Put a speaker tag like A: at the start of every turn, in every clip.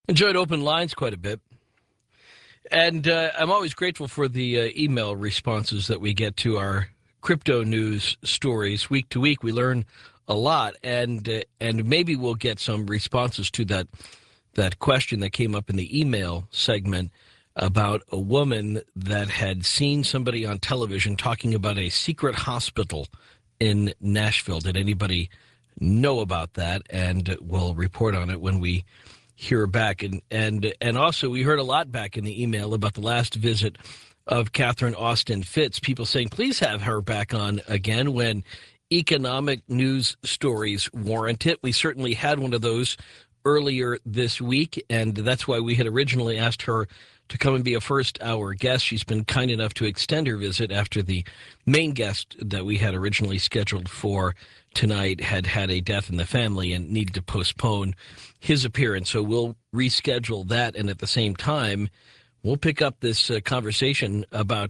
A: Enjoyed open lines quite a bit. And I'm always grateful for the email responses that we get to our crypto news stories week to week. We learn a lot, and maybe we'll get some responses to that question that came up in the email segment about a woman that had seen somebody on television talking about a secret hospital in Nashville. Did anybody know about that? And we'll report on it when we hear back. And also, we heard a lot back in the email about the last visit of Catherine Austin Fitts. People saying, please have her back on again when economic news stories warrant it. We certainly had one of those earlier this week, and that's why we had originally asked her to come and be a first-hour guest. She's been kind enough to extend her visit after the main guest that we had originally scheduled for tonight had a death in the family and needed to postpone his appearance. So we'll reschedule that, and at the same time, we'll pick up this conversation about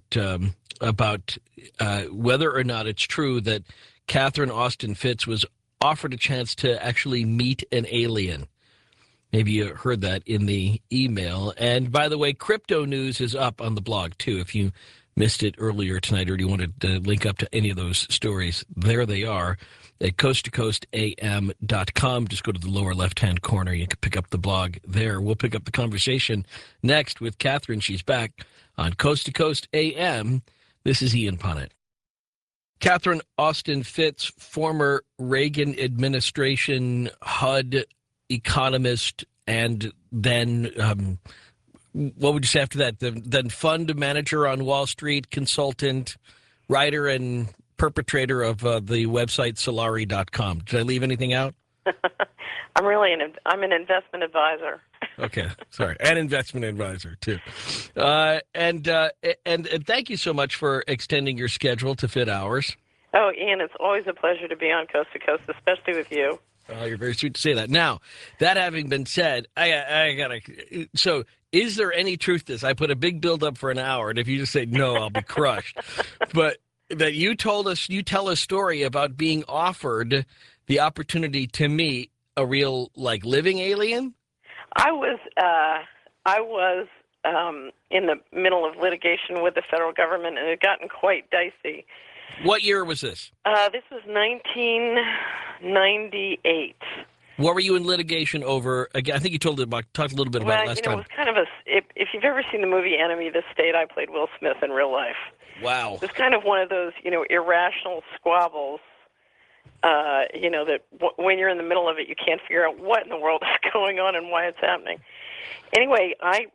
A: whether or not it's true that Catherine Austin Fitts was offered a chance to actually meet an alien. Maybe you heard that in the email. And by the way, crypto news is up on the blog, too. If you missed it earlier tonight or you wanted to link up to any of those stories, there they are at coasttocoastam.com. Just go to the lower left-hand corner. You can pick up the blog there. We'll pick up the conversation next with Catherine. She's back on Coast to Coast AM. This is Ian Punnett. Catherine Austin Fitts, former Reagan administration HUD economist, and then what would you say after that? Then fund manager on Wall Street, consultant, writer, and perpetrator of the website Solari.com. Did I leave anything out?
B: I'm an investment advisor.
A: Okay, sorry, an investment advisor too. And thank you so much for extending your schedule to fit ours.
B: Oh, Ian, it's always a pleasure to be on Coast to Coast, especially with you.
A: You're very sweet to say that. Now, that having been said, I gotta. So, is there any truth to this? I put a big build up for an hour, and if you just say no, I'll be crushed. But that you tell a story about being offered the opportunity to meet a real, like, living alien.
B: I was in the middle of litigation with the federal government, and it had gotten quite dicey.
A: What year was this?
B: This was 1998.
A: What were you in litigation over? Again, I think you talked a little bit about it last time.
B: It was kind of if you've ever seen the movie Enemy of the State, I played Will Smith in real life.
A: Wow.
B: It was kind of one of those, irrational squabbles, that when you're in the middle of it, you can't figure out what in the world is going on and why it's happening. Anyway, I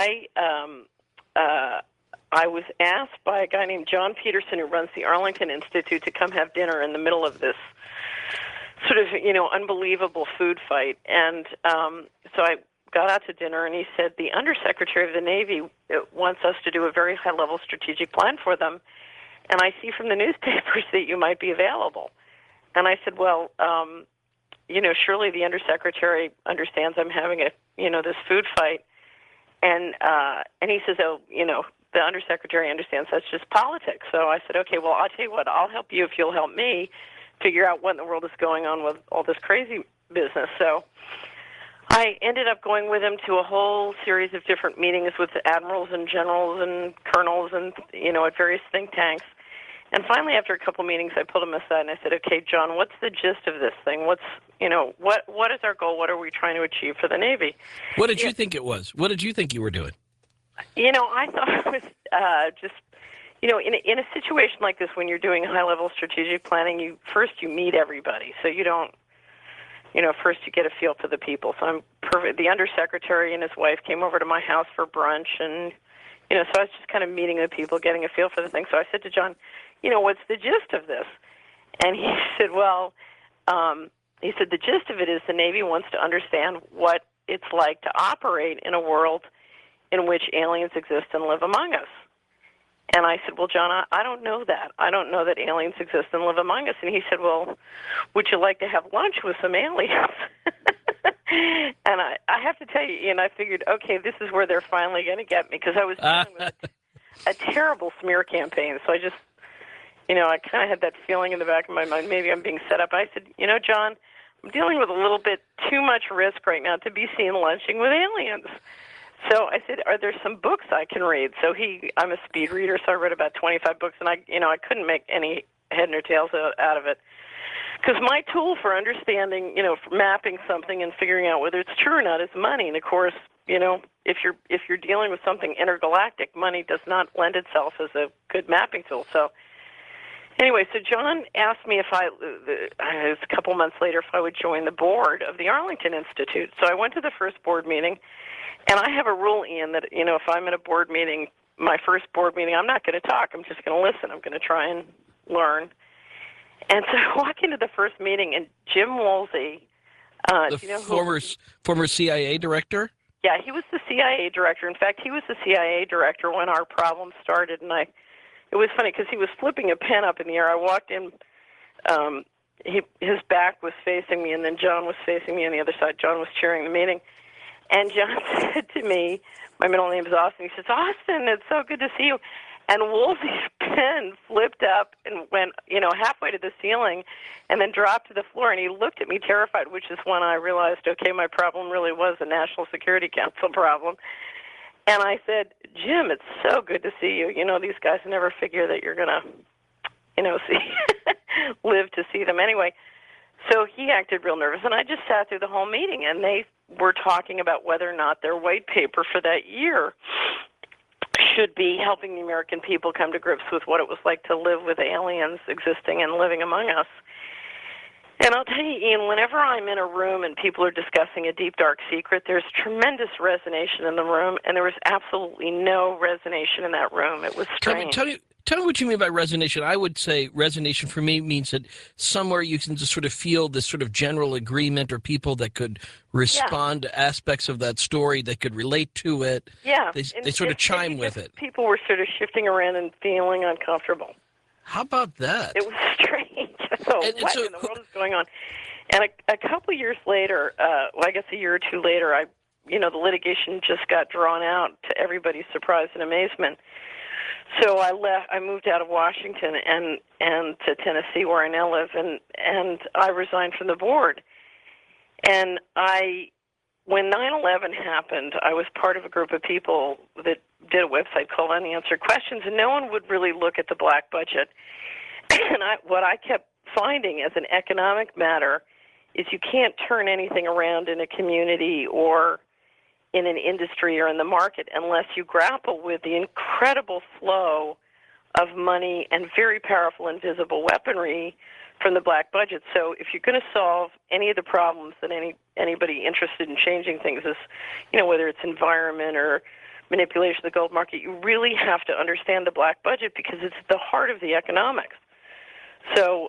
B: was asked by a guy named John Peterson, who runs the Arlington Institute, to come have dinner in the middle of this sort of, unbelievable food fight. And so I got out to dinner, and he said, the Undersecretary of the Navy wants us to do a very high-level strategic plan for them, and I see from the newspapers that you might be available. And I said, well, surely the Undersecretary understands I'm having this food fight. And he says, the Undersecretary understands that's just politics. So I said, okay, well, I'll tell you what, I'll help you if you'll help me figure out what in the world is going on with all this crazy business. So I ended up going with him to a whole series of different meetings with admirals and generals and colonels and, at various think tanks. And finally, after a couple meetings, I pulled him aside and I said, okay, John, what's the gist of this thing? What is our goal? What are we trying to achieve for the Navy?
A: What did you think it was? What did you think you were doing?
B: I thought it was just, in a situation like this, when you're doing high-level strategic planning, you meet everybody. So you don't, first you get a feel for the people. So I'm perfect. The Undersecretary and his wife came over to my house for brunch, and, so I was just kind of meeting the people, getting a feel for the thing. So I said to John, what's the gist of this? And he said, the gist of it is the Navy wants to understand what it's like to operate in a world in which aliens exist and live among us. And I said, well, John, I don't know that. I don't know that aliens exist and live among us. And he said, well, would you like to have lunch with some aliens? And I have to tell you, I figured, okay, this is where they're finally going to get me, because I was dealing with a terrible smear campaign. So I just, I kind of had that feeling in the back of my mind, maybe I'm being set up. I said, John, I'm dealing with a little bit too much risk right now to be seen lunching with aliens. So I said, are there some books I can read? So I'm a speed reader, so I read about 25 books, and I couldn't make any head nor tails out of it. Because my tool for understanding, for mapping something and figuring out whether it's true or not is money. And of course, if you're dealing with something intergalactic, money does not lend itself as a good mapping tool. So anyway, so John asked me it was a couple months later, if I would join the board of the Arlington Institute. So I went to the first board meeting. And I have a rule, Ian, that, if I'm in a board meeting, my first board meeting, I'm not going to talk. I'm just going to listen. I'm going to try and learn. And so I walk into the first meeting, and Jim Woolsey,
A: former CIA director?
B: Yeah, he was the CIA director. In fact, he was the CIA director when our problem started. And it was funny because he was flipping a pen up in the air. I walked in. His back was facing me, and then John was facing me on the other side. John was chairing the meeting. And John said to me, my middle name is Austin, he says, Austin, it's so good to see you. And Woolsey's pen flipped up and went, halfway to the ceiling and then dropped to the floor. And he looked at me terrified, which is when I realized, okay, my problem really was a National Security Council problem. And I said, Jim, it's so good to see you. These guys never figure that you're going to, live to see them anyway. So he acted real nervous, and I just sat through the whole meeting, and they were talking about whether or not their white paper for that year should be helping the American people come to grips with what it was like to live with aliens existing and living among us. And I'll tell you, Ian, whenever I'm in a room and people are discussing a deep, dark secret, there's tremendous resonance in the room, and there was absolutely no resonance in that room. It was strange.
A: Tell me what you mean by resonance. I would say resonance for me means that somewhere you can just sort of feel this sort of general agreement, or people that could respond to aspects of that story, that could relate to it.
B: Yeah.
A: They sort of chime with it.
B: People were sort of shifting around and feeling uncomfortable.
A: How about that?
B: It was strange. What in the world is going on? And a couple years later, I guess a year or two later, the litigation just got drawn out to everybody's surprise and amazement. So I moved out of Washington and to Tennessee, where I now live, and I resigned from the board. And when 9/11 happened, I was part of a group of people that did a website called Unanswered Questions, and no one would really look at the black budget. And what I kept finding as an economic matter is you can't turn anything around in a community or in an industry or in the market unless you grapple with the incredible flow of money and very powerful invisible weaponry from the black budget. So if you're going to solve any of the problems that anybody interested in changing things is, whether it's environment or manipulation of the gold market, you really have to understand the black budget because it's at the heart of the economics. So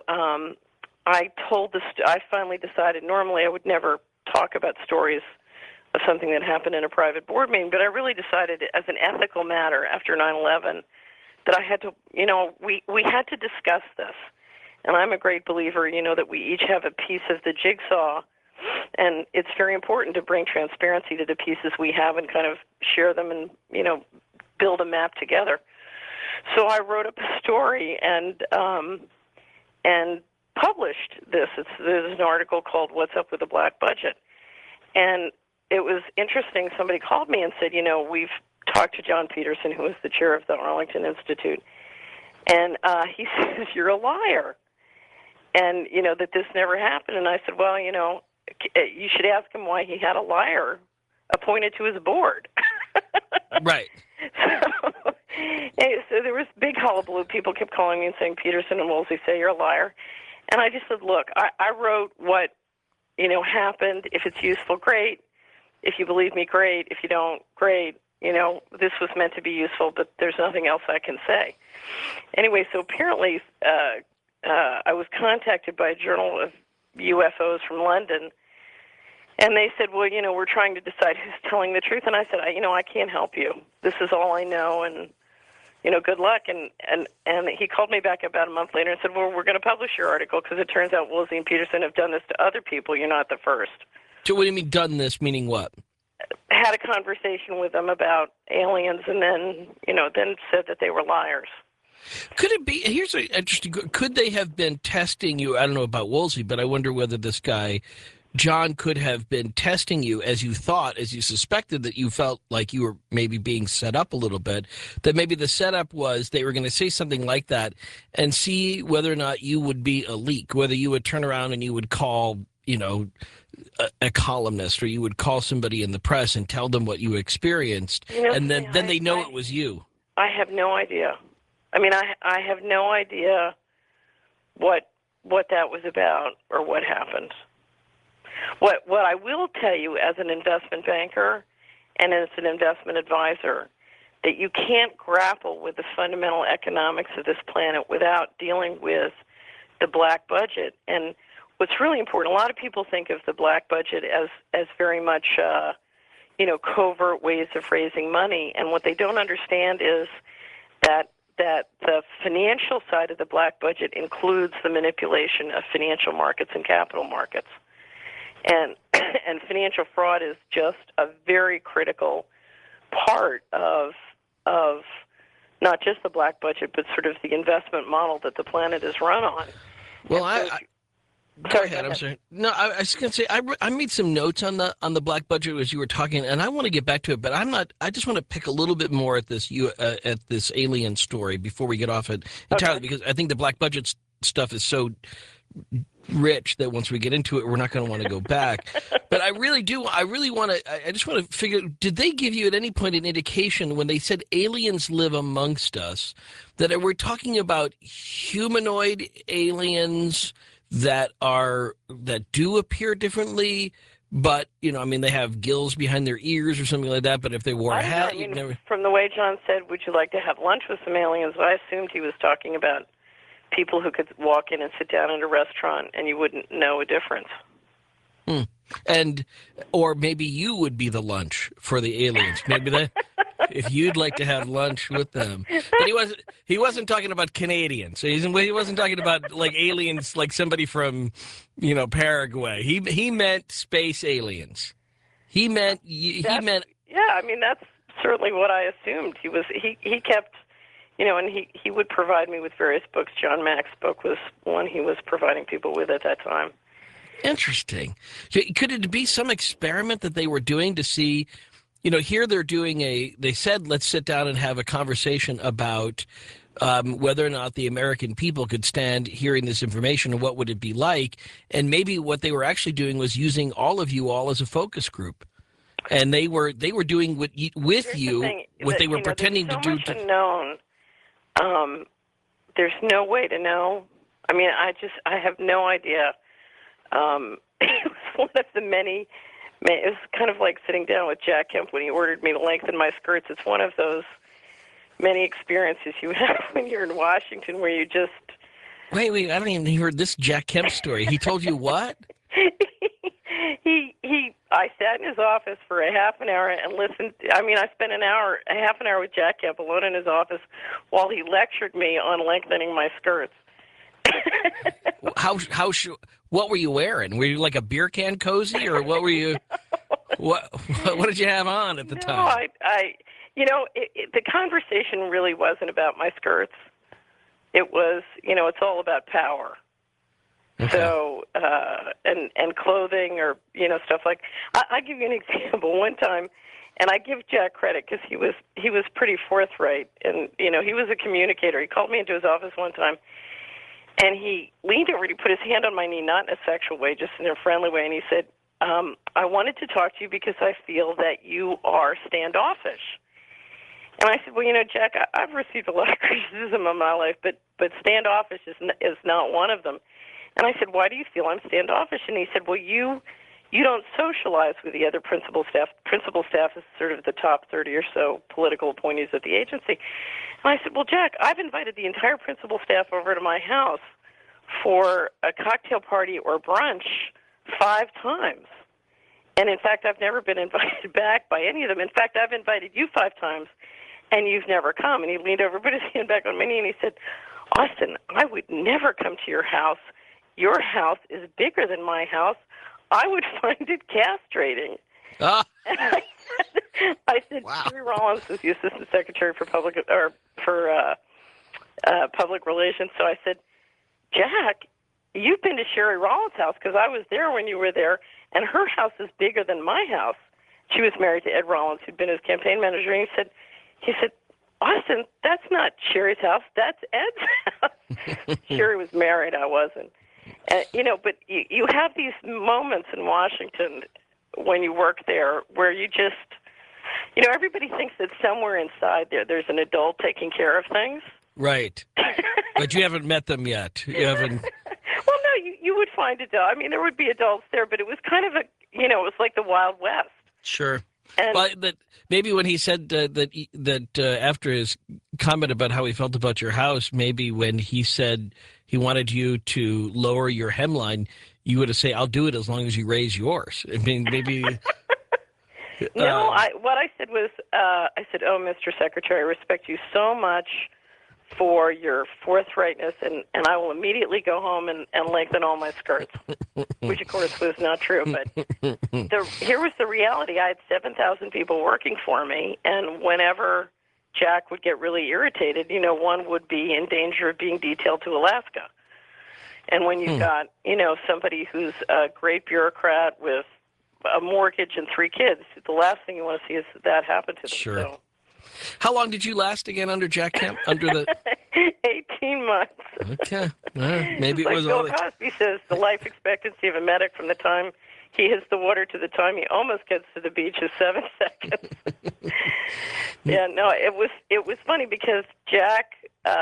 B: I finally decided, normally I would never talk about stories of something that happened in a private board meeting, but I really decided as an ethical matter after 9/11 that I had to, we had to discuss this. And I'm a great believer, that we each have a piece of the jigsaw, and it's very important to bring transparency to the pieces we have and kind of share them and, build a map together. So I wrote up a story and published this. There's an article called "What's Up with the Black Budget," and it was interesting. Somebody called me and said, we've talked to John Peterson, who is the chair of the Arlington Institute, and he says, you're a liar, and, that this never happened. And I said, well, you should ask him why he had a liar appointed to his board.
A: Right.
B: So there was big hullabaloo. People kept calling me and saying, Peterson and Woolsey say you're a liar. And I just said, look, I wrote what, happened. If it's useful, great. If you believe me, great. If you don't, great. This was meant to be useful, but there's nothing else I can say. Anyway, so apparently I was contacted by a journal of UFOs from London, and they said, well, we're trying to decide who's telling the truth. And I said, I can't help you. This is all I know, and, good luck. And he called me back about a month later and said, well, we're going to publish your article because it turns out Woolsey and Peterson have done this to other people. You're not the first.
A: So what do you mean done this, meaning what?
B: Had a conversation with them about aliens and then, then said that they were liars.
A: Could it be? Here's an interesting. Could they have been testing you? I don't know about Woolsey, but I wonder whether this guy, John, could have been testing you as you thought, as you suspected that you felt like you were maybe being set up a little bit. That maybe the setup was they were going to say something like that and see whether or not you would be a leak, whether you would turn around and you would call, a columnist, or you would call somebody in the press and tell them what you experienced, and then they know it was you.
B: I have no idea. I mean, I have no idea what that was about or what happened. What I will tell you as an investment banker and as an investment advisor, that you can't grapple with the fundamental economics of this planet without dealing with the black budget. And what's really important, a lot of people think of the black budget as very much covert ways of raising money, and what they don't understand is that the financial side of the black budget includes the manipulation of financial markets and capital markets. And financial fraud is just a very critical part of not just the black budget, but sort of the investment model that the planet is run on.
A: Well, Go ahead. I'm sorry. No, I was going to say I made some notes on the black budget as you were talking, and I want to get back to it, but I'm not. I just want to pick a little bit more at this alien story before we get off it entirely, because I think the black budget stuff is so rich that once we get into it, we're not going to want to go back. But I really do. I really want to. I just want to figure. Did they give you at any point an indication when they said aliens live amongst us that we're talking about humanoid aliens that do appear differently, but they have gills behind their ears or something like that. But if they wore a hat,
B: from the way John said, "Would you like to have lunch with some aliens?" I assumed he was talking about people who could walk in and sit down at a restaurant and you wouldn't know a difference.
A: Or maybe you would be the lunch for the aliens. Maybe that. If you'd like to have lunch with them. But he wasn't talking about Canadians. So he wasn't talking about like aliens, like somebody from, Paraguay. He meant space aliens. He meant. Yeah,
B: I mean, that's certainly what I assumed. He kept, and he would provide me with various books. John Mack's book was one he was providing people with at that time.
A: Interesting. Could it be some experiment that they were doing to see? Here they're doing they said, let's sit down and have a conversation about whether or not the American people could stand hearing this information and what would it be like. And maybe what they were actually doing was using all of you all as a focus group. And they were doing what they were pretending to do.
B: Unknown. There's no way to know. I mean, I have no idea. It was one of the many. It was kind of like sitting down with Jack Kemp when he ordered me to lengthen my skirts. It's one of those many experiences you have when you're in Washington where you just...
A: Wait, I don't even hear this Jack Kemp story. He told you what?
B: I sat in his office for a half an hour and listened. I mean, I spent a half an hour with Jack Kemp alone in his office while he lectured me on lengthening my skirts.
A: What were you wearing? Were you like a beer can cozy, or what were you? What did you have on at the time?
B: The conversation really wasn't about my skirts. It was, it's all about power. Okay. So, and clothing or, stuff like, I'll give you an example. One time, and I give Jack credit because he was pretty forthright, and, he was a communicator. He called me into his office one time, and he leaned over and he put his hand on my knee, not in a sexual way, just in a friendly way, and he said, I wanted to talk to you because I feel that you are standoffish. And I said, well, Jack, I've received a lot of criticism in my life, but standoffish is not one of them. And I said, why do you feel I'm standoffish? And he said, well, you don't socialize with the other principal staff. Principal staff is sort of the top 30 or so political appointees at the agency. And I said, well, Jack, I've invited the entire principal staff over to my house for a cocktail party or brunch 5 times. And, in fact, I've never been invited back by any of them. In fact, I've invited you 5 times, and you've never come. And he leaned over, put his hand back on my knee, and he said, Austin, I would never come to your house. Your house is bigger than my house. I would find it castrating. And I said, wow. Jerry Rollins is the Assistant Secretary for public relations. So I said, Jack, you've been to Sherry Rollins' house because I was there when you were there, and her house is bigger than my house. She was married to Ed Rollins, who'd been his campaign manager, and he said, Austin, that's not Sherry's house, that's Ed's house. Sherry was married, I wasn't. But you have these moments in Washington when you work there where you just, everybody thinks that somewhere inside there's an adult taking care of things.
A: Right. But you haven't met them yet. You haven't.
B: Well, no, you would find adults. I mean, there would be adults there, but it was kind of it was like the Wild West.
A: Sure.
B: And,
A: well, maybe when he said that after his comment about how he felt about your house, maybe when he said he wanted you to lower your hemline, you would have said, "I'll do it as long as you raise yours." I mean, maybe.
B: No, what I said was, I said, "Oh, Mr. Secretary, I respect you so much for your forthrightness, and I will immediately go home and lengthen all my skirts," which, of course, was not true. But here was the reality. I had 7,000 people working for me, and whenever Jack would get really irritated, one would be in danger of being detailed to Alaska. And when you've got, somebody who's a great bureaucrat with a mortgage and 3 kids, the last thing you want to see is that happen to them.
A: Sure.
B: So.
A: How long did you last again under Jack Kemp?
B: 18 months.
A: Okay. Maybe it was
B: Bill
A: all.
B: Cosby says the life expectancy of a medic from the time he hits the water to the time he almost gets to the beach is 7 seconds. Yeah, no, it was funny because Jack,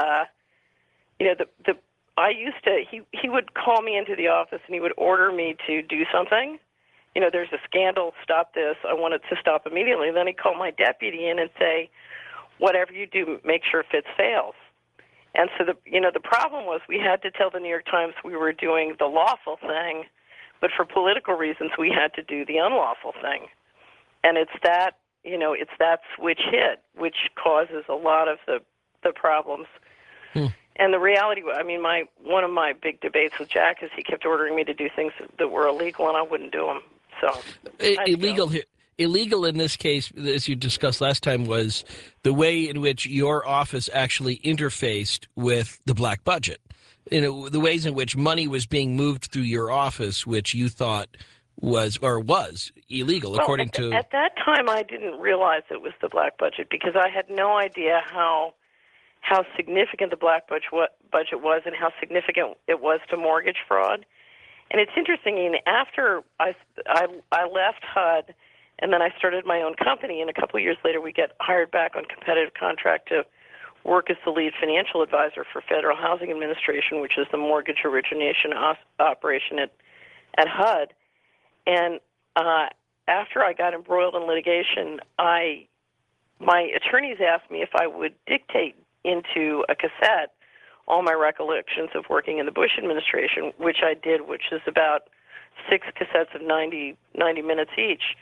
B: he would call me into the office and he would order me to do something. There's a scandal, stop this. I want it to stop immediately. Then he'd call my deputy in and say, whatever you do, make sure Fitz fails. And so the problem was we had to tell the New York Times we were doing the lawful thing, but for political reasons we had to do the unlawful thing. And it's that switch hit which causes a lot of the problems. And the reality, one of my big debates with Jack is he kept ordering me to do things that were illegal, and I wouldn't do them. So
A: illegal in this case, as you discussed last time, was the way in which your office actually interfaced with the black budget. The ways in which money was being moved through your office, which you thought was illegal, according to.
B: At that time, I didn't realize it was the black budget because I had no idea how significant the black budget was and how significant it was to mortgage fraud. And it's interesting, after I left HUD and then I started my own company, and a couple of years later we get hired back on competitive contract to work as the lead financial advisor for Federal Housing Administration, which is the mortgage origination operation at HUD. And after I got embroiled in litigation, my attorneys asked me if I would dictate into a cassette all my recollections of working in the Bush administration, which I did, which is about 6 cassettes of 90 minutes each.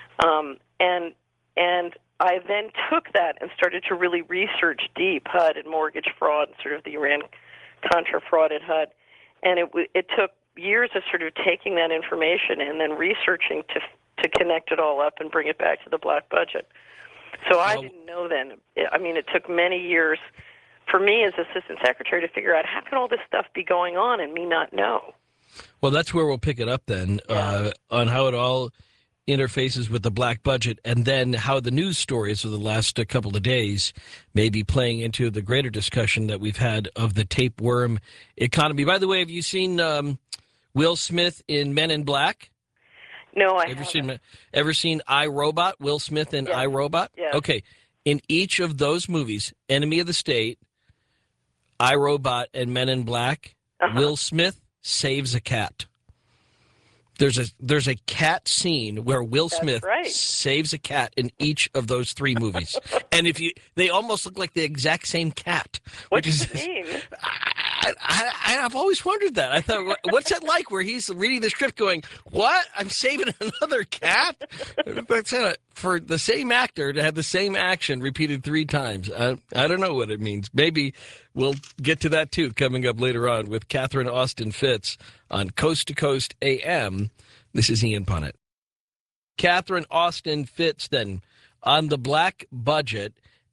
B: And I then took that and started to really research deep HUD and mortgage fraud and sort of the Iran-Contra fraud at HUD. And it took years of sort of taking that information and then researching to connect it all up and bring it back to the black budget. So I didn't know then. It took many years for me as assistant secretary to figure out how can all this stuff be going on and me not know.
A: Well, that's where we'll pick it up then, on how it all interfaces with the black budget, and then how the news stories of the last couple of days may be playing into the greater discussion that we've had of the tapeworm economy. By the way, have you seen Will Smith in Men in Black?
B: No, I haven't.
A: Ever seen iRobot? Will Smith in iRobot?
B: Yeah.
A: Okay. In each of those movies, Enemy of the State, iRobot, and Men in Black, Will Smith saves a cat. There's a cat scene where Will Smith saves a cat in each of those 3 movies, and they almost look like the exact same cat.
B: What does it mean?
A: I've always wondered that. I thought, what's it like where he's reading the script going, what? I'm saving another cat? That's for the same actor to have the same action repeated 3 times. I don't know what it means. Maybe we'll get to that, too, coming up later on with Catherine Austin Fitts on Coast to Coast AM. This is Ian Punnett. Catherine Austin Fitts, then, on the black budget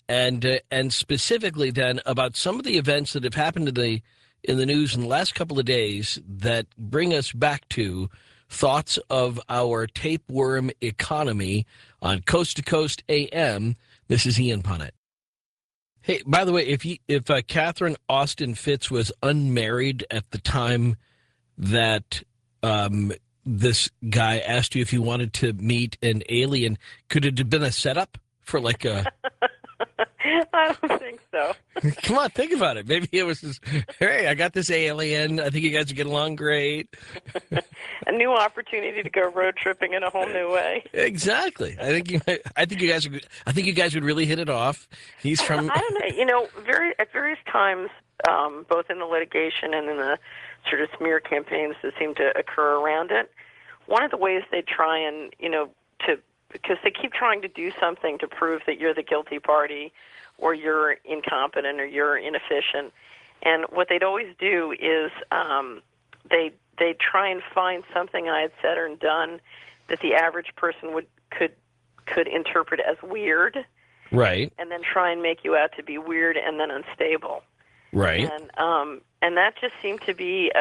A: and specifically then about some of the events that have happened in the news in the last couple of days that bring us back to thoughts of our tapeworm economy on Coast to Coast AM. This is Ian Punnett. Hey, by the way, if Catherine Austin Fitts was unmarried at the time that this guy asked you if you wanted to meet an alien, could it have been a setup for like a...
B: I don't think so.
A: Come on, think about it. Maybe it was just, hey, I got this alien. I think you guys would get along great.
B: A new opportunity to go road tripping in a whole new way.
A: Exactly. I think you guys would really hit it off. He's from...
B: I don't know. At various times, both in the litigation and in the sort of smear campaigns that seem to occur around it, one of the ways they try and, because they keep trying to do something to prove that you're the guilty party or you're incompetent or you're inefficient. And what they'd always do is they try and find something I had said or done that the average person could interpret as weird.
A: Right.
B: And then try and make you out to be weird and then unstable.
A: Right.
B: And that just seemed to be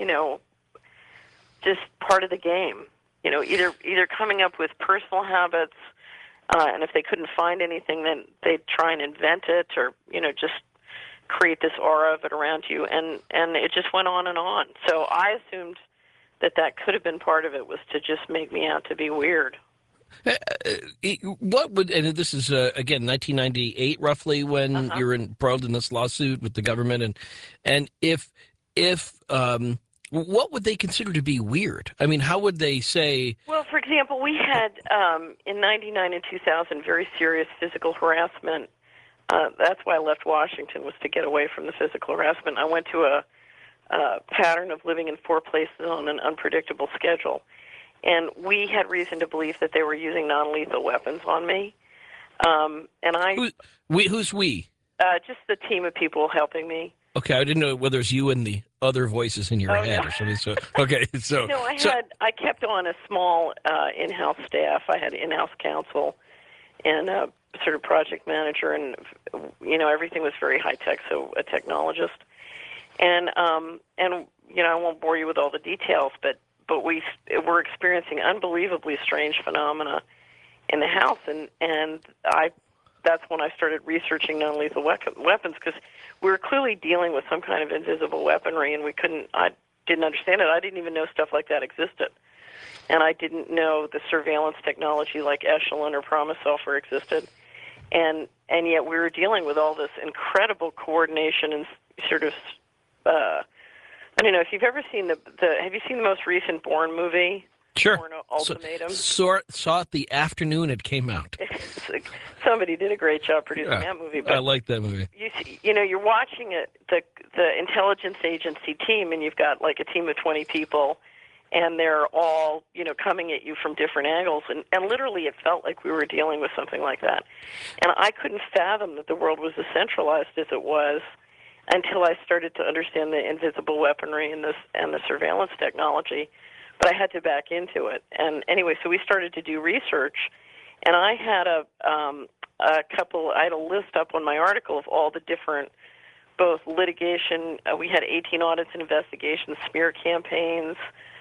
B: just part of the game. Either coming up with personal habits, and if they couldn't find anything, then they'd try and invent it, or just create this aura of it around you, and it just went on and on. So I assumed that could have been part of it, was to just make me out to be weird.
A: What would, and this is again 1998 roughly when you're embroiled in this lawsuit with the government, and if what would they consider to be weird? I mean, how would they say?
B: Well, for example, we had in '99 and 2000 very serious physical harassment. That's why I left Washington, was to get away from the physical harassment. I went to a pattern of living in 4 places on an unpredictable schedule. And we had reason to believe that they were using non-lethal weapons on me.
A: Who's we?
B: Just the team of people helping me.
A: Okay, I didn't know whether it's you and the other voices in your head or something. So okay, so
B: I kept on a small in-house staff. I had in-house counsel and a sort of project manager, and everything was very high tech. So a technologist, and I won't bore you with all the details, but we were experiencing unbelievably strange phenomena in the house, and that's when I started researching non-lethal weapons, because we were clearly dealing with some kind of invisible weaponry, and I didn't understand it. I didn't even know stuff like that existed, and I didn't know the surveillance technology like Echelon or Promise Software existed, and yet we were dealing with all this incredible coordination and sort of. I don't know if you've ever seen have you seen the most recent Bourne movie?
A: Sure.
B: Bourne Ultimatum.
A: Saw it the afternoon it came out.
B: Somebody did a great job producing that movie. But
A: I like that movie.
B: You're watching it, the intelligence agency team, and you've got like a team of 20 people, and they're all coming at you from different angles, and literally it felt like we were dealing with something like that. And I couldn't fathom that the world was as centralized as it was, until I started to understand the invisible weaponry and the surveillance technology. But I had to back into it. And anyway, so we started to do research, and I had I had a list up on my article of all the different, both litigation, we had 18 audits and investigations, smear campaigns,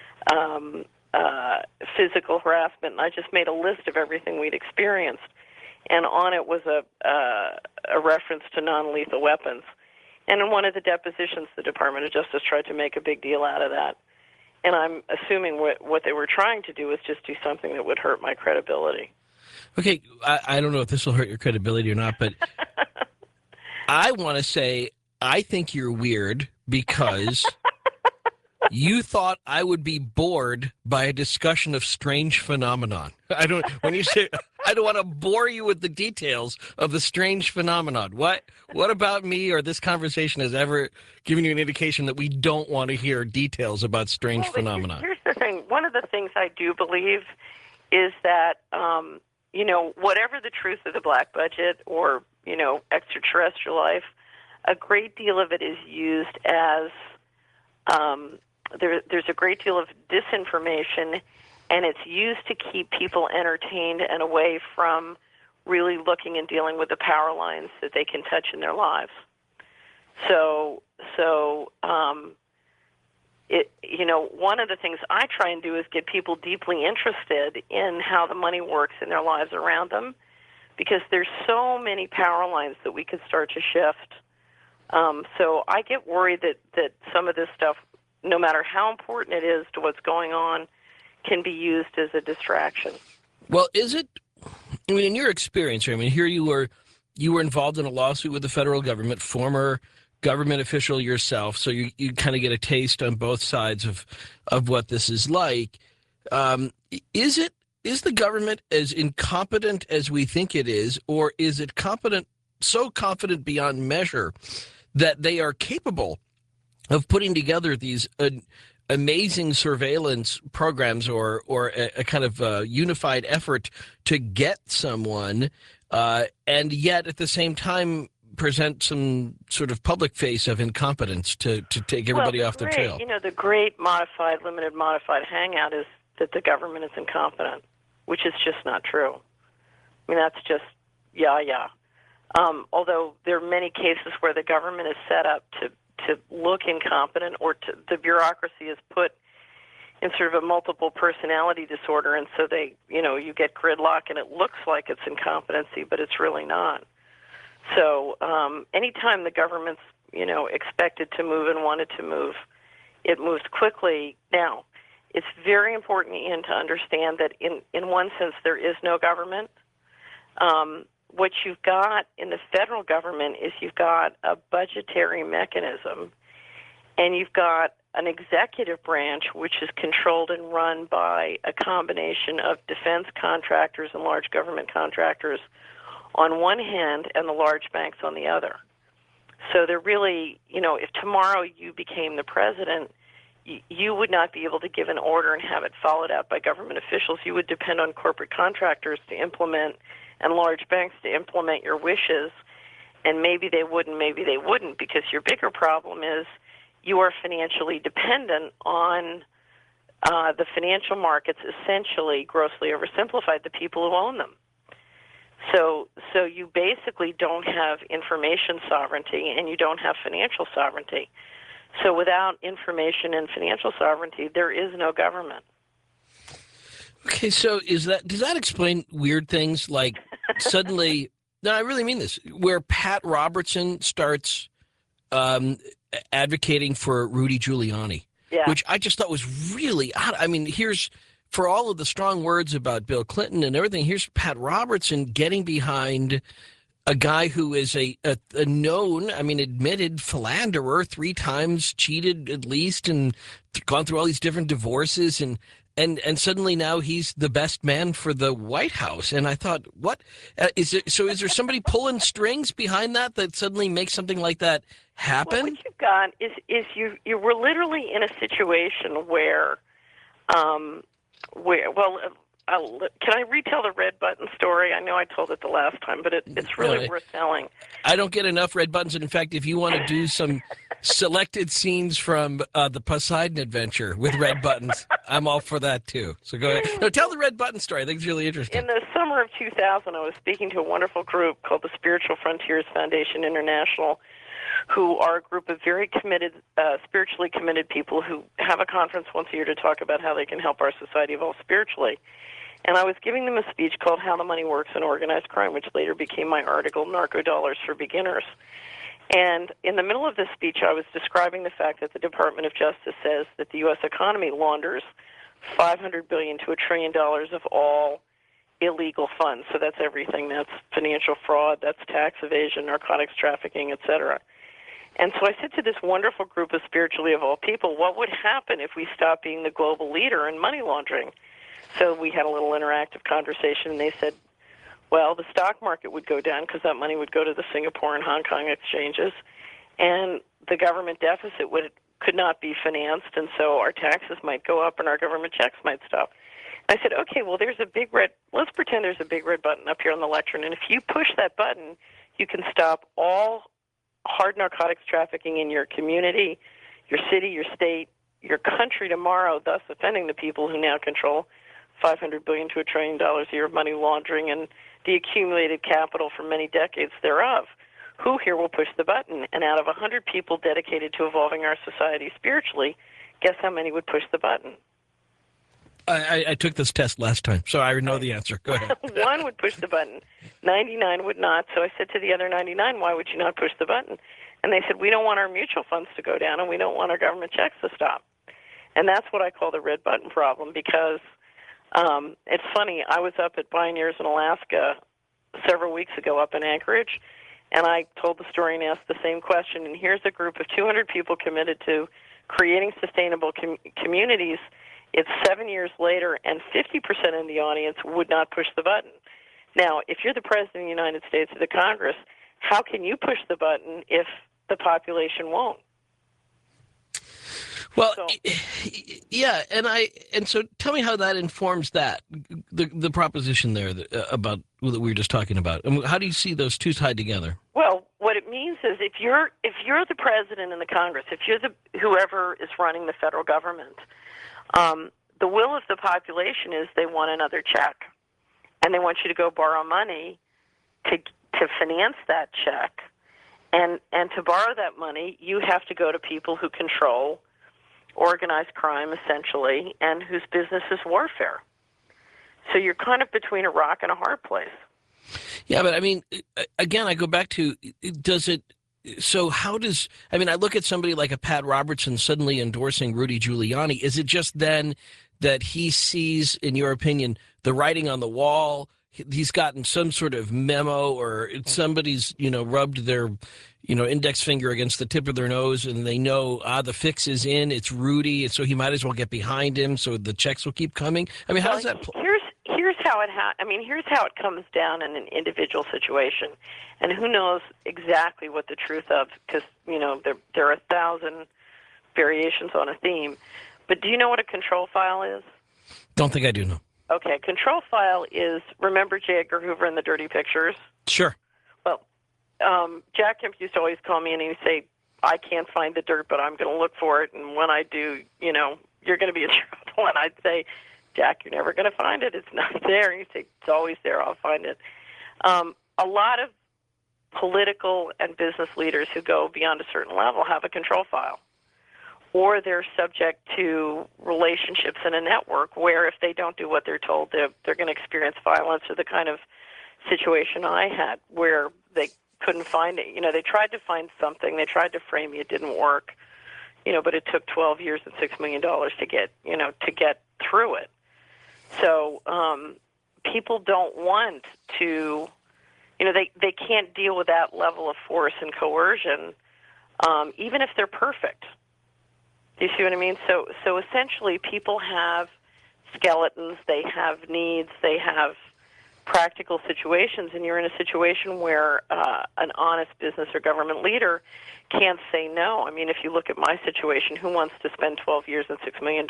B: physical harassment, and I just made a list of everything we'd experienced. And on it was a reference to non-lethal weapons. And in one of the depositions, the Department of Justice tried to make a big deal out of that. And I'm assuming what they were trying to do was just do something that would hurt my credibility.
A: Okay, I don't know if this will hurt your credibility or not, but I want to say I think you're weird because you thought I would be bored by a discussion of strange phenomenon. When you say I don't want to bore you with the details of the strange phenomenon. What about me or this conversation has ever given you an indication that we don't want to hear details about strange phenomenon?
B: Here's the thing. One of the things I do believe is that, whatever the truth of the black budget or, extraterrestrial life, a great deal of it is used as there's a great deal of disinformation, and it's used to keep people entertained and away from really looking and dealing with the power lines that they can touch in their lives. So one of the things I try and do is get people deeply interested in how the money works in their lives around them, because there's so many power lines that we could start to shift. So I get worried that some of this stuff, no matter how important it is to what's going on, can be used as a distraction.
A: Well, is it? I mean, in your experience, I mean, here you were involved in a lawsuit with the federal government, former government official yourself, so you kind of get a taste on both sides of what this is like. Is the government as incompetent as we think it is, or is it so confident beyond measure that they are capable of putting together these amazing surveillance programs or a kind of unified effort to get someone, and yet at the same time present some sort of public face of incompetence to take everybody off the trail?
B: The great limited modified hangout is that the government is incompetent, which is just not true. I mean, that's just, yeah. Although there are many cases where the government is set up to look incompetent, or the bureaucracy is put in sort of a multiple personality disorder, and so you get gridlock and it looks like it's incompetency, but it's really not. So anytime the government's, expected to move and wanted to move, it moves quickly. Now, it's very important, Ian, to understand that in one sense there is no government. What you've got in the federal government is you've got a budgetary mechanism, and you've got an executive branch which is controlled and run by a combination of defense contractors and large government contractors on one hand and the large banks on the other. So they're really, if tomorrow you became the president, you would not be able to give an order and have it followed out by government officials. You would depend on corporate contractors to implement and large banks to implement your wishes, and maybe they would and maybe they wouldn't, because your bigger problem is you are financially dependent on the financial markets, essentially grossly oversimplified, the people who own them. So you basically don't have information sovereignty and you don't have financial sovereignty. So without information and financial sovereignty, there is no government.
A: Okay, so does that explain weird things like suddenly? No, I really mean this. Where Pat Robertson starts advocating for Rudy Giuliani, which I just thought was really odd. I mean, for all of the strong words about Bill Clinton and everything, here's Pat Robertson getting behind a guy who is a known, admitted philanderer, 3 times cheated at least, and gone through all these different divorces, and suddenly now he's the best man for the White House. And I thought, what is it? So is there somebody pulling strings behind that suddenly makes something like that happen?
B: Well, what you've got is you were literally in a situation where can I retell the red button story? I know I told it the last time, but it's really worth telling.
A: I don't get enough red buttons. And in fact, if you want to do some selected scenes from the Poseidon Adventure with red buttons, I'm all for that too. So go ahead. No, tell the red button story. I think it's really interesting.
B: In the summer of 2000, I was speaking to a wonderful group called the Spiritual Frontiers Foundation International, who are a group of very committed, spiritually committed people who have a conference once a year to talk about how they can help our society evolve spiritually. And I was giving them a speech called How the Money Works in Organized Crime, which later became my article, Narco Dollars for Beginners. And in the middle of this speech, I was describing the fact that the Department of Justice says that the U.S. economy launders $500 billion to $1 trillion of all illegal funds. So that's everything. That's financial fraud, that's tax evasion, narcotics trafficking, et cetera. And so I said to this wonderful group of spiritually evolved people, what would happen if we stopped being the global leader in money laundering? So we had a little interactive conversation, and they said, well, the stock market would go down because that money would go to the Singapore and Hong Kong exchanges, and the government deficit could not be financed, and so our taxes might go up and our government checks might stop. And I said, okay, well, let's pretend there's a big red button up here on the lectern, and if you push that button, you can stop all hard narcotics trafficking in your community, your city, your state, your country tomorrow, thus offending the people who now control $500 billion to $1 trillion a year of money laundering and the accumulated capital for many decades thereof. Who here will push the button? And out of 100 people dedicated to evolving our society spiritually, guess how many would push the button?
A: I took this test last time, so I know the answer. Go ahead.
B: One would push the button. 99 would not. So I said to the other 99, why would you not push the button? And they said, we don't want our mutual funds to go down, and we don't want our government checks to stop. And that's what I call the red button problem, because it's funny. I was up at Pioneers in Alaska several weeks ago up in Anchorage, and I told the story and asked the same question. And here's a group of 200 people committed to creating sustainable communities. It's 7 years later, and 50% in the audience would not push the button. Now, if you're the President of the United States or the Congress, how can you push the button if the population won't?
A: Well, yeah, and so tell me how that informs that the proposition there about that we were just talking about. And how do you see those two tied together?
B: Well, what it means is if you're the President and the Congress, if you're whoever is running the federal government, the will of the population is they want another check, and they want you to go borrow money to finance that check, and to borrow that money, you have to go to people who control organized crime, essentially, and whose business is warfare. So you're kind of between a rock and a hard place.
A: Yeah, but I mean, again, I go back to, so how does, I mean, I look at somebody like a Pat Robertson suddenly endorsing Rudy Giuliani. Is it just then that he sees, in your opinion, the writing on the wall? He's gotten some sort of memo, or somebody's, rubbed their, index finger against the tip of their nose, and they know, the fix is in, it's Rudy, and so he might as well get behind him so the checks will keep coming? I mean, how does that
B: Here's how here's how it comes down in an individual situation, and who knows exactly what the truth of, because there are 1,000 variations on a theme. But do you know what a control file is?
A: Don't think I do know.
B: Okay, control file is, remember J. Edgar Hoover and the Dirty Pictures?
A: Sure.
B: Well, Jack Kemp used to always call me and he'd say, I can't find the dirt, but I'm going to look for it, and when I do, you're going to be in trouble. And I'd say, Jack, you're never going to find it. It's not there. And he'd say, it's always there. I'll find it. A lot of political and business leaders who go beyond a certain level have a control file, or they're subject to relationships in a network where if they don't do what they're told, they're going to experience violence, or the kind of situation I had where they couldn't find it. They tried to find something. They tried to frame me. It didn't work. But it took 12 years and $6 million to get through it. So people don't want to, they can't deal with that level of force and coercion, even if they're perfect. Do you see what I mean? So essentially, people have skeletons, they have needs, they have practical situations, and you're in a situation where an honest business or government leader can't say no. I mean, if you look at my situation, who wants to spend 12 years and $6 million,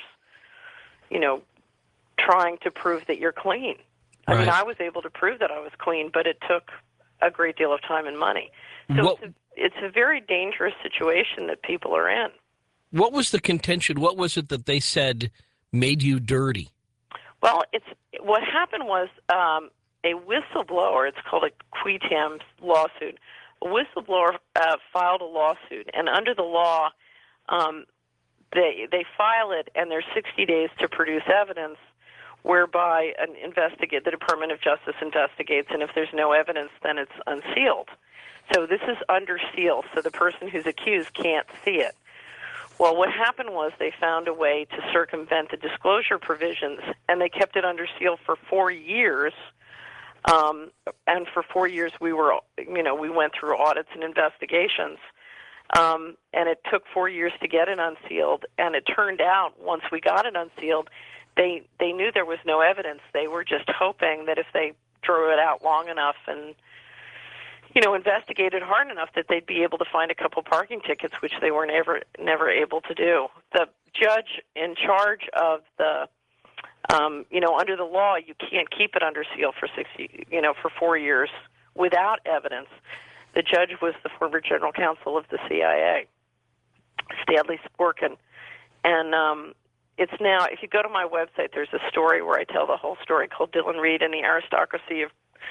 B: trying to prove that you're clean? I mean, I was able to prove that I was clean, but it took a great deal of time and money. So it's a very dangerous situation that people are in.
A: What was the contention? What was it that they said made you dirty?
B: Well, what happened was a whistleblower, it's called a quitam lawsuit, a whistleblower filed a lawsuit, and under the law, they file it, and there's 60 days to produce evidence, whereby the Department of Justice investigates, and if there's no evidence, then it's unsealed. So this is under seal, so the person who's accused can't see it. Well, what happened was they found a way to circumvent the disclosure provisions, and they kept it under seal for 4 years. And for 4 years, we went through audits and investigations. And it took 4 years to get it unsealed. And it turned out, once we got it unsealed, they knew there was no evidence. They were just hoping that if they drew it out long enough and investigated hard enough, that they'd be able to find a couple parking tickets, which they were never able to do. The judge in charge of the, under the law, you can't keep it under seal for 4 years without evidence. The judge was the former general counsel of the CIA, Stanley Sporkin. And it's now, if you go to my website, there's a story where I tell the whole story called Dillon Reed and the Aristocracy of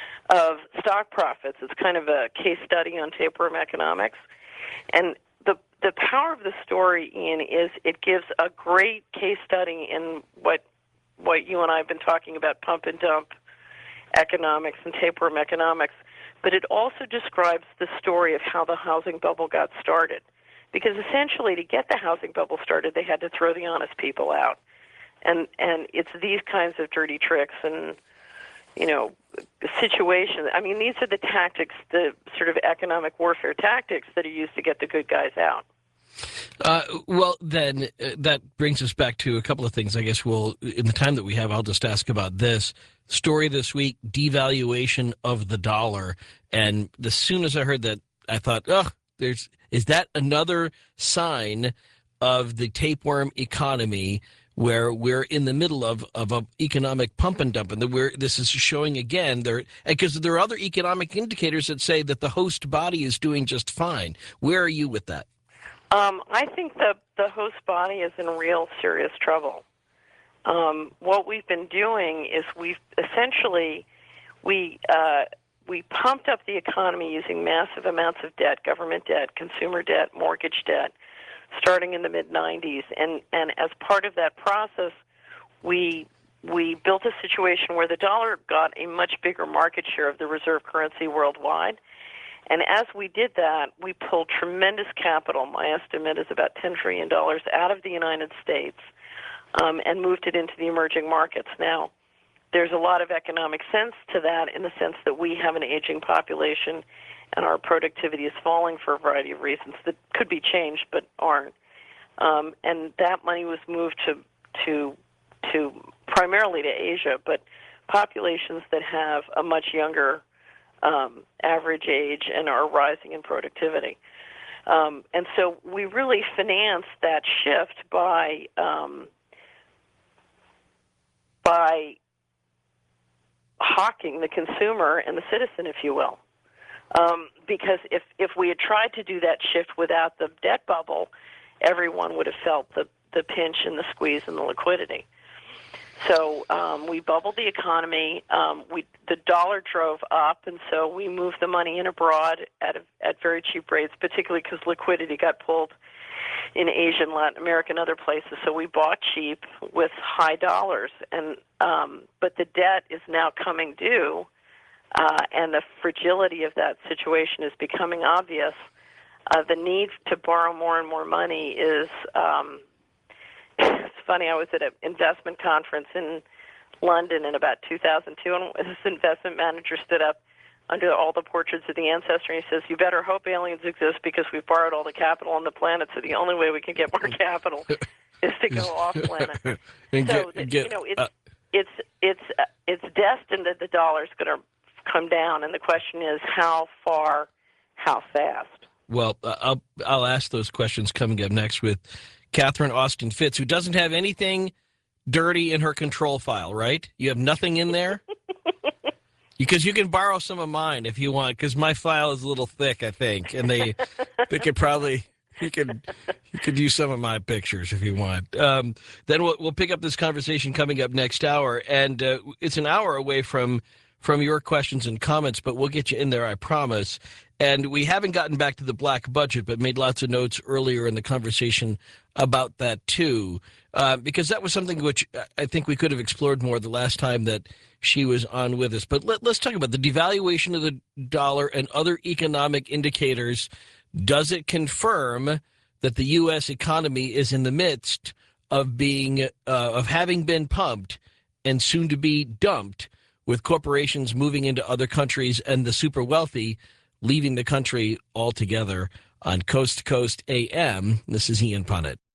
B: of stock profits. It's kind of a case study on tapeworm economics. And the power of the story, Ian, is it gives a great case study in what you and I have been talking about, pump and dump economics and tapeworm economics. But it also describes the story of how the housing bubble got started. Because essentially, to get the housing bubble started, they had to throw the honest people out. And it's these kinds of dirty tricks and, situations. I mean, these are the tactics, the sort of economic warfare tactics that are used to get the good guys out.
A: Well, then that brings us back to a couple of things. I guess in the time that we have, I'll just ask about this story this week: devaluation of the dollar. And as soon as I heard that, I thought, is that another sign of the tapeworm economy, where we're in the middle of an economic pump and dump, and this is showing again because there are other economic indicators that say that the host body is doing just fine. Where are you with that?
B: I think the host body is in real serious trouble. What we've been doing is we pumped up the economy using massive amounts of debt, government debt, consumer debt, mortgage debt, starting in the mid-'90s. And as part of that process, we built a situation where the dollar got a much bigger market share of the reserve currency worldwide. And as we did that, we pulled tremendous capital, my estimate is about $10 trillion, out of the United States and moved it into the emerging markets. Now, there's a lot of economic sense to that, in the sense that we have an aging population and our productivity is falling for a variety of reasons that could be changed but aren't. And that money was moved to primarily to Asia, but populations that have a much younger average age and are rising in productivity. And so we really financed that shift by hawking the consumer and the citizen, if you will. Because if we had tried to do that shift without the debt bubble, everyone would have felt the pinch and the squeeze and the liquidity. So we bubbled the economy. The dollar drove up, and so we moved the money in abroad at very cheap rates, particularly because liquidity got pulled in Asia and Latin America and other places. So we bought cheap with high dollars, and but the debt is now coming due, and the fragility of that situation is becoming obvious. The need to borrow more and more money is. It's funny, I was at an investment conference in London in about 2002, and this investment manager stood up under all the portraits of the ancestor, and he says, "You better hope aliens exist, because we've borrowed all the capital on the planet, so the only way we can get more capital is to go off planet." It's destined that the dollar's going to come down, and the question is how far, how fast.
A: Well, I'll ask those questions coming up next with Catherine Austin Fitts, who doesn't have anything dirty in her control file, right? You have nothing in there? Because you can borrow some of mine if you want, because my file is a little thick, I think, and they could probably you could use some of my pictures if you want. Then we'll pick up this conversation coming up next hour, and it's an hour away from your questions and comments, but we'll get you in there, I promise. And we haven't gotten back to the black budget, but made lots of notes earlier in the conversation about that too, because that was something which I think we could have explored more the last time that she was on with us. But let's talk about the devaluation of the dollar and other economic indicators. Does it confirm that the U.S. economy is in the midst of having been pumped and soon to be dumped, with corporations moving into other countries and the super wealthy leaving the country altogether? On Coast to Coast AM, this is Ian Punnett.